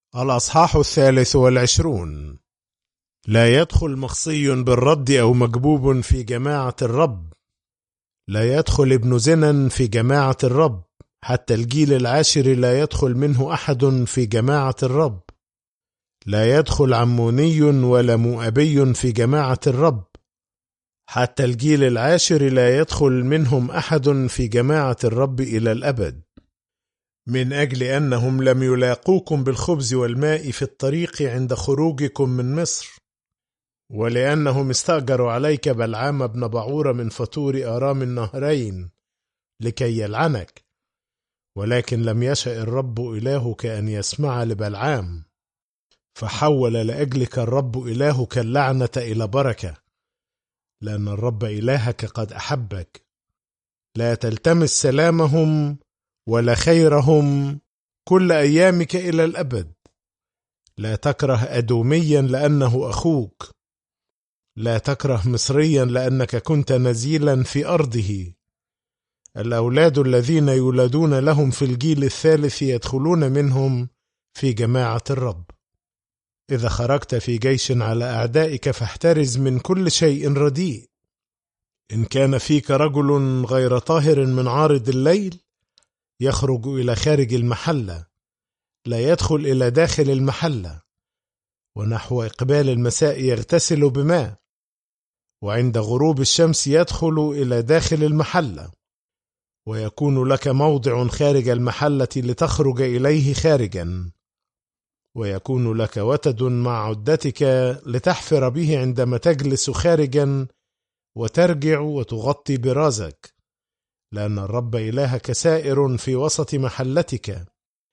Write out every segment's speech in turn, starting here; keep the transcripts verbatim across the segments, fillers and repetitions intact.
الأصحاح الثالث والعشرون. لا يدخل مخصي بالرد أو مجبوب في جماعة الرب. لا يدخل ابن زنا في جماعة الرب، حتى الجيل العاشر لا يدخل منه أحد في جماعة الرب. لا يدخل عموني ولا مؤبي في جماعة الرب، حتى الجيل العاشر لا يدخل منهم أحد في جماعة الرب إلى الأبد، من أجل أنهم لم يلاقوكم بالخبز والماء في الطريق عند خروجكم من مصر، ولأنهم استأجروا عليك بلعام بن بعورة من فطور آرام النهرين لكي يلعنك، ولكن لم يشأ الرب إلهك أن يسمع لبلعام، فحول لأجلك الرب إلهك اللعنة إلى بركة، لأن الرب إلهك قد أحبك. لا تلتمس سلامهم ولا خيرهم كل أيامك إلى الأبد. لا تكره أدوميا لأنه أخوك، لا تكره مصريا لأنك كنت نزيلا في أرضه. الأولاد الذين يولدون لهم في الجيل الثالث يدخلون منهم في جماعة الرب. إذا خرجت في جيش على أعدائك فاحترز من كل شيء رديء. إن كان فيك رجل غير طاهر من عارض الليل يخرج إلى خارج المحلة، لا يدخل إلى داخل المحلة، ونحو إقبال المساء يغتسل بماء، وعند غروب الشمس يدخل إلى داخل المحلة، ويكون لك موضع خارج المحلة لتخرج إليه خارجا، ويكون لك وتد مع عدتك لتحفر به عندما تجلس خارجا وترجع وتغطي برازك، لأن الرب إلهك سائر في وسط محلتك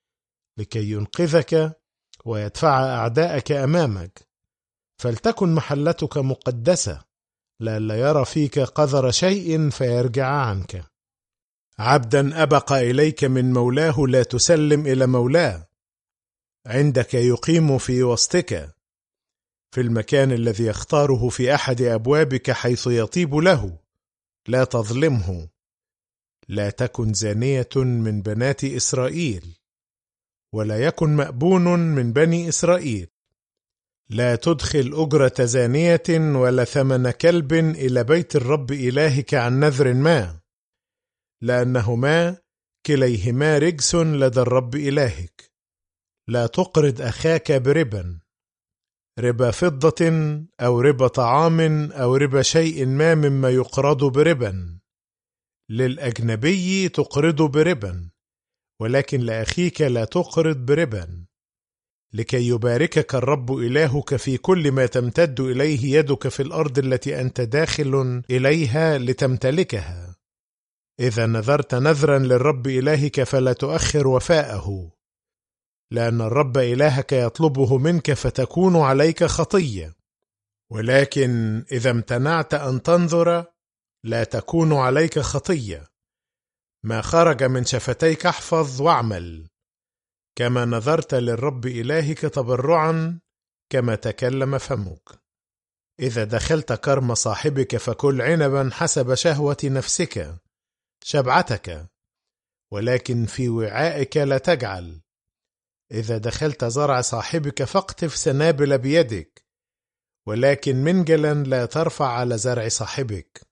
لكي ينقذك ويدفع أعداءك أمامك. فلتكن محلتك مقدسة، لئلا يرى فيك قذر شيء فيرجع عنك. عبدا أبق إليك من مولاه لا تسلم إلى مولاه، عندك يقيم في وسطك، في المكان الذي يختاره في أحد أبوابك حيث يطيب له، لا تظلمه. لا تكن زانية من بنات إسرائيل، ولا يكن مأبون من بني إسرائيل. لا تدخل أجرة زانية ولا ثمن كلب إلى بيت الرب إلهك عن نذر ما، لأنهما كليهما رجس لدى الرب إلهك. لا تقرض أخاك بربا، ربا فضة أو ربا طعام أو ربا شيء ما مما يقرض بربا. للأجنبي تقرض بربا، ولكن لأخيك لا تقرض بربا، لكي يباركك الرب إلهك في كل ما تمتد إليه يدك في الأرض التي أنت داخل إليها لتمتلكها. إذا نذرت نذرا للرب إلهك فلا تؤخر وفاءه، لأن الرب إلهك يطلبه منك فتكون عليك خطية. ولكن إذا امتنعت أن تنذر لا تكون عليك خطية. ما خرج من شفتيك احفظ واعمل، كما نذرت للرب إلهك تبرعا كما تكلم فمك. إذا دخلت كرم صاحبك فكل عنبا حسب شهوة نفسك شبعتك، ولكن في وعائك لا تجعل. إذا دخلت زرع صاحبك فاقطف سنابل بيدك، ولكن منجلا لا ترفع على زرع صاحبك.